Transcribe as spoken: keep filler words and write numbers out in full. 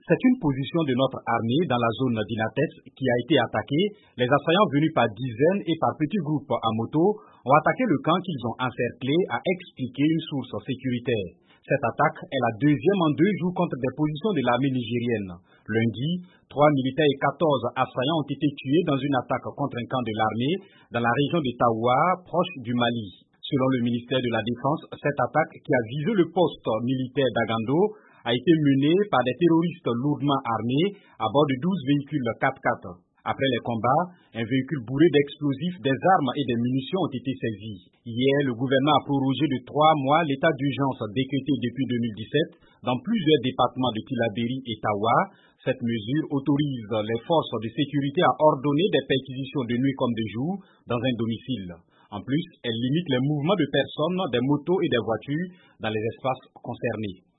C'est une position de notre armée dans la zone d'Inates qui a été attaquée. Les assaillants venus par dizaines et par petits groupes à moto ont attaqué le camp qu'ils ont encerclé, a expliqué une source sécuritaire. Cette attaque est la deuxième en deux jours contre des positions de l'armée nigérienne. Lundi, trois militaires et quatorze assaillants ont été tués dans une attaque contre un camp de l'armée dans la région de Tawa, proche du Mali. Selon le ministère de la Défense, cette attaque qui a visé le poste militaire d'Agando a été menée par des terroristes lourdement armés à bord de douze véhicules quatre-quatre. Après les combats, un véhicule bourré d'explosifs, des armes et des munitions ont été saisis. Hier, le gouvernement a prorogé de trois mois l'état d'urgence décrété depuis deux mille dix-sept dans plusieurs départements de Tillabéri et Tawa. Cette mesure autorise les forces de sécurité à ordonner des perquisitions de nuit comme de jour dans un domicile. En plus, elle limite les mouvements de personnes, des motos et des voitures dans les espaces concernés.